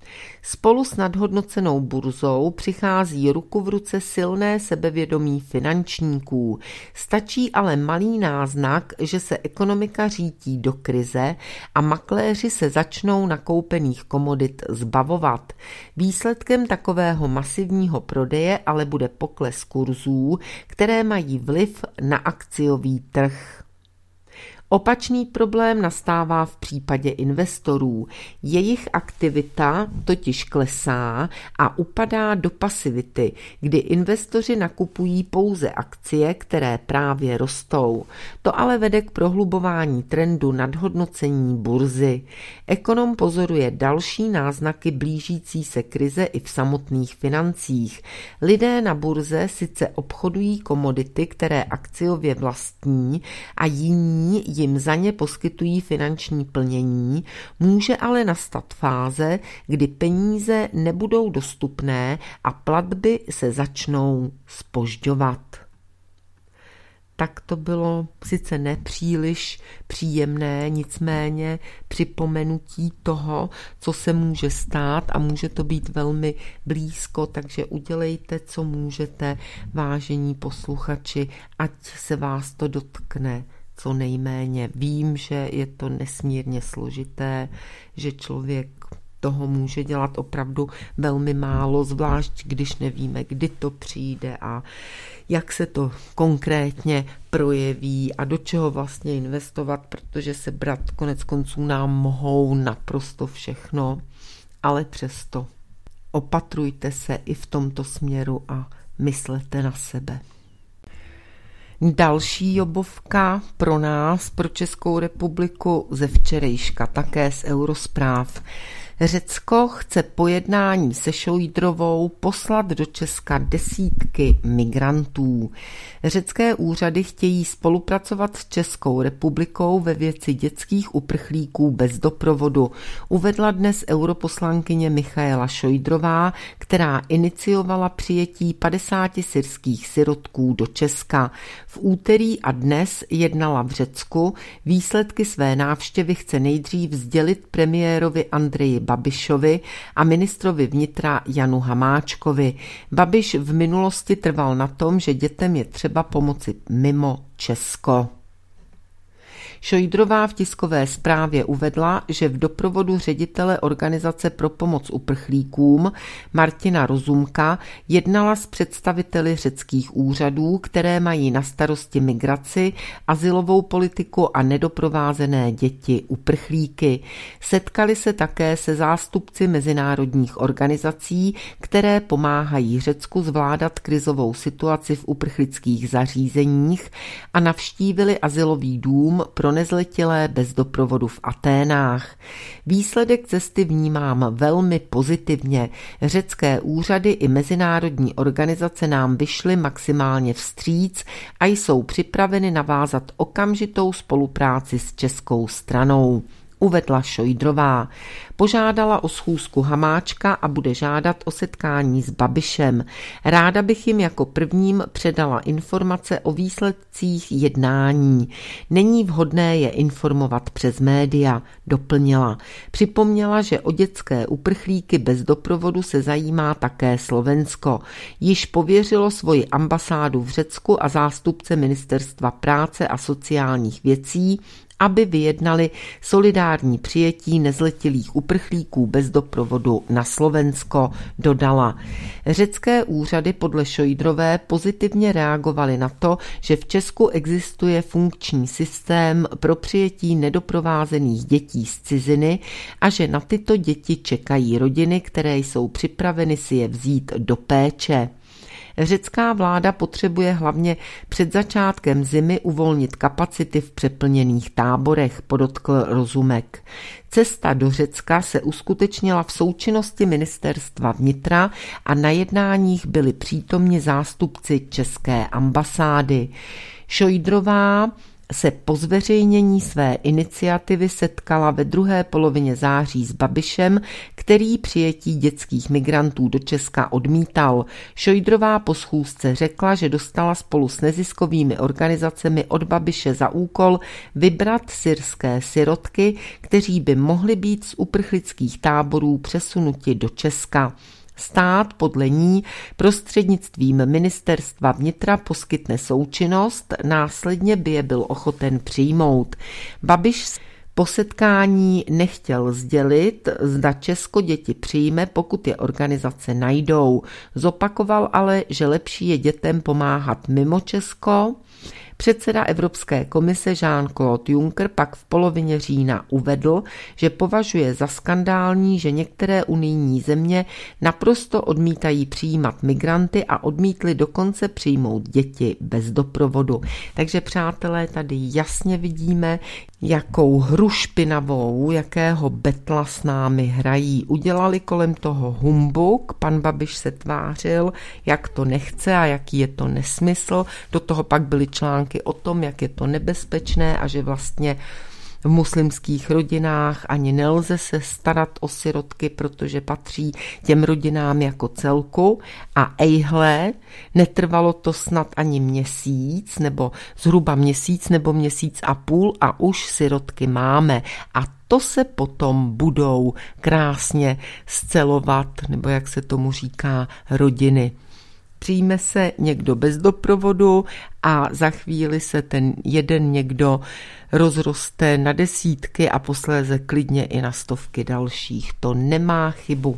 Spolu s nadhodnocenou burzou přichází ruku v ruce silné sebevědomí finančníků. Stačí ale malý náznak, že se ekonomika řítí do krize a makléři se začnou nakoupených komodit zbavovat. Výsledkem takového masivního prodeje ale bude pokles kurzů, které mají vliv na akciový trh. Opačný problém nastává v případě investorů. Jejich aktivita totiž klesá a upadá do pasivity, kdy investoři nakupují pouze akcie, které právě rostou. To ale vede k prohlubování trendu nadhodnocení burzy. Ekonom pozoruje další náznaky blížící se krize i v samotných financích. Lidé na burze sice obchodují komodity, které akciově vlastní, a jiní jim za ně poskytují finanční plnění, může ale nastat fáze, kdy peníze nebudou dostupné a platby se začnou zpožďovat. Tak to bylo sice nepříliš příjemné, nicméně připomenutí toho, co se může stát, a může to být velmi blízko, takže udělejte, co můžete, vážení posluchači, ať se vás to dotkne co nejméně. Vím, že je to nesmírně složité, že člověk toho může dělat opravdu velmi málo, zvlášť když nevíme, kdy to přijde a jak se to konkrétně projeví a do čeho vlastně investovat, protože se brát konec konců nám mohou naprosto všechno, ale přesto opatrujte se i v tomto směru a myslete na sebe. Další jobovka pro nás, pro Českou republiku ze včerejška, také z Eurospráv. Řecko chce po jednání se Šojdrovou poslat do Česka desítky migrantů. Řecké úřady chtějí spolupracovat s Českou republikou ve věci dětských uprchlíků bez doprovodu, uvedla dnes europoslankyně Michaela Šojdrová, která iniciovala přijetí padesáti syrských sirotků do Česka. V úterý a dnes jednala v Řecku, výsledky své návštěvy chce nejdřív sdělit premiérovi Andreji Babišovi a ministrovi vnitra Janu Hamáčkovi. Babiš v minulosti trval na tom, že dětem je třeba pomoci mimo Česko. Šojdrová v tiskové zprávě uvedla, že v doprovodu ředitele Organizace pro pomoc uprchlíkům Martina Rozumka jednala s představiteli řeckých úřadů, které mají na starosti migraci, azylovou politiku a nedoprovázené děti uprchlíky. Setkali se také se zástupci mezinárodních organizací, které pomáhají Řecku zvládat krizovou situaci v uprchlických zařízeních, a navštívili azylový dům pro nezletilé bez doprovodu v Aténách. Výsledek cesty vnímám velmi pozitivně. Řecké úřady i mezinárodní organizace nám vyšly maximálně vstříc a jsou připraveny navázat okamžitou spolupráci s českou stranou, uvedla Šojdrová. Požádala o schůzku Hamáčka a bude žádat o setkání s Babišem. Ráda bych jim jako prvním předala informace o výsledcích jednání. Není vhodné je informovat přes média, doplnila. Připomněla, že o dětské uprchlíky bez doprovodu se zajímá také Slovensko. Již pověřilo svoji ambasádu v Řecku a zástupce Ministerstva práce a sociálních věcí, aby vyjednali solidární přijetí nezletilých uprchlíků bez doprovodu na Slovensko, dodala. Řecké úřady podle Šojdrové pozitivně reagovaly na to, že v Česku existuje funkční systém pro přijetí nedoprovázených dětí z ciziny a že na tyto děti čekají rodiny, které jsou připraveny si je vzít do péče. Řecká vláda potřebuje hlavně před začátkem zimy uvolnit kapacity v přeplněných táborech, podotkl Rozumek. Cesta do Řecka se uskutečnila v součinnosti ministerstva vnitra a na jednáních byli přítomni zástupci české ambasády. Šojdrová se po zveřejnění své iniciativy setkala ve druhé polovině září s Babišem, který přijetí dětských migrantů do Česka odmítal. Šojdrová po schůzce řekla, že dostala spolu s neziskovými organizacemi od Babiše za úkol vybrat syrské sirotky, kteří by mohli být z uprchlických táborů přesunuti do Česka. Stát podle ní prostřednictvím ministerstva vnitra poskytne součinnost, následně by je byl ochoten přijmout. Babiš po setkání nechtěl sdělit, zda Česko děti přijme, pokud je organizace najdou. Zopakoval ale, že lepší je dětem pomáhat mimo Česko. Předseda Evropské komise Jean-Claude Juncker pak v polovině října uvedl, že považuje za skandální, že některé unijní země naprosto odmítají přijímat migranty a odmítli dokonce přijmout děti bez doprovodu. Takže přátelé, tady jasně vidíme, jakou hru špinavou, jakého betla s námi hrají. Udělali kolem toho humbuk, pan Babiš se tvářil, jak to nechce a jaký je to nesmysl. Do toho pak byly články o tom, jak je to nebezpečné a že vlastně v muslimských rodinách ani nelze se starat o sirotky, protože patří těm rodinám jako celku. A ejhle, netrvalo to snad ani měsíc, nebo zhruba měsíc, nebo měsíc a půl a už sirotky máme. A to se potom budou krásně scelovat, nebo jak se tomu říká, rodiny. Přijme se někdo bez doprovodu a za chvíli se ten jeden někdo rozroste na desítky a posléze klidně i na stovky dalších. To nemá chybu.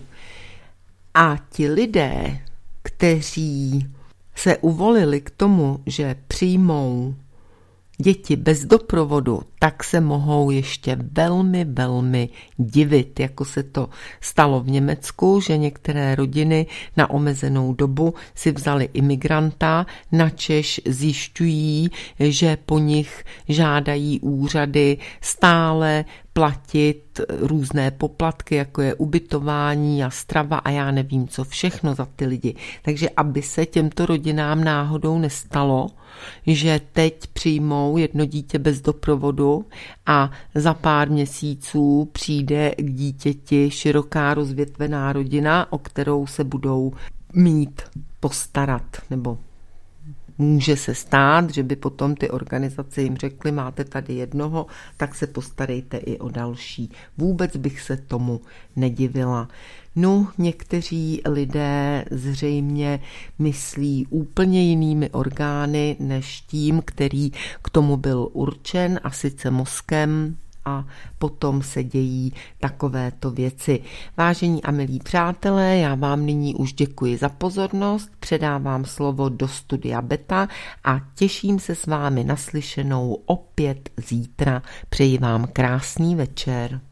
A ti lidé, kteří se uvolili k tomu, že přijmou děti bez doprovodu, tak se mohou ještě velmi, velmi divit, jako se to stalo v Německu, že některé rodiny na omezenou dobu si vzali imigranta, načež zjišťují, že po nich žádají úřady stále platit různé poplatky, jako je ubytování a strava a já nevím co všechno za ty lidi. Takže aby se těmto rodinám náhodou nestalo, že teď přijmou jedno dítě bez doprovodu a za pár měsíců přijde k dítěti široká rozvětvená rodina, o kterou se budou mít postarat, nebo může se stát, že by potom ty organizace jim řekly, máte tady jednoho, tak se postarejte i o další. Vůbec bych se tomu nedivila. No, někteří lidé zřejmě myslí úplně jinými orgány než tím, který k tomu byl určen, a sice mozkem, a potom se dějí takovéto věci. Vážení a milí přátelé, já vám nyní už děkuji za pozornost, předávám slovo do studia Beta a těším se s vámi naslyšenou opět zítra. Přeji vám krásný večer.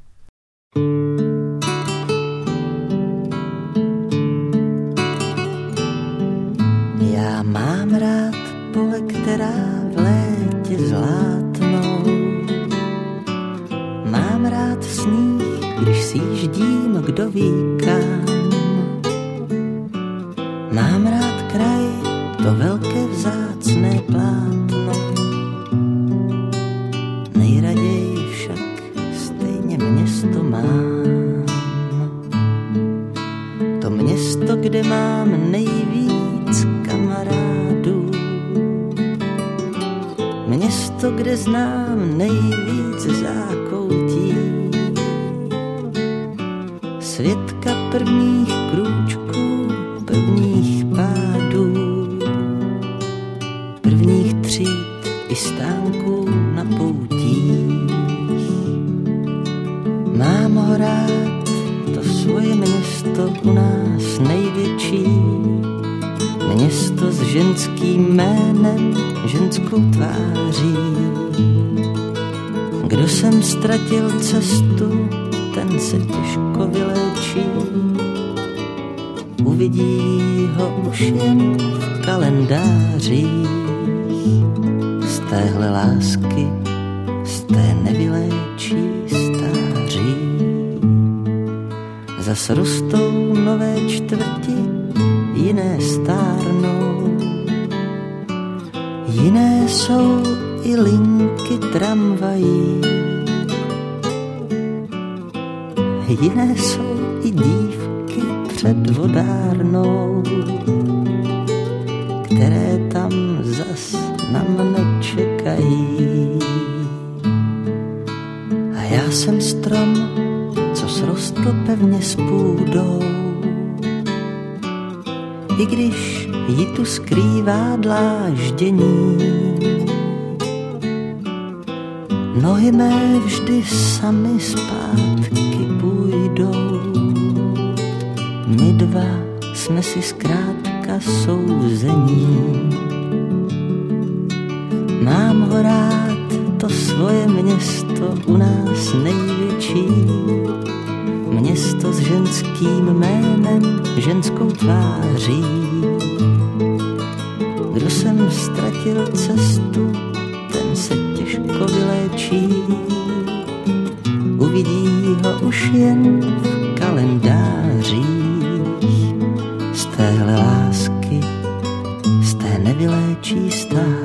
Já mám rád pole, která v létě zlátnou. Mám rád sníh, když sjíždím, kdo ví kam. Mám rád kraj, to velké vzácné plátno. Nejraději však stejně město mám. To město, kde mám nejvíc kamarádů. Město, kde znám nejvíc zákoutí. Svědka prvních krůčků, prvních pádů, prvních tříd i stánků na poutích. Mám ho rád, to svoje město u nás největší. Město s ženským jménem, ženskou tváří. Kdo sem ztratil cestu, ten se těžko vyléčí. Uvidí ho už jen v kalendářích. Z téhle lásky, z té nevyléčí stáří. Zas rostou nové čtvrti, jiné stárnou. Jiné jsou i linky tramvají. Jiné jsou i dívky před vodárnou, které tam zas na mne čekají. A já jsem strom, co srostl pevně s půdou, i když ji tu skrývá dláždění. Nohy mé vždy sami zpátky půjdou, my dva jsme si zkrátka souzení. Mám ho rád, to svoje město u nás největší, město s ženským jménem, ženskou tváří. Kdo jsem ztratil cestu, ten se těžko vyléčí, uvidí ho už jen v kalendářích. Z téhle lásky, z té nevyléčí stále.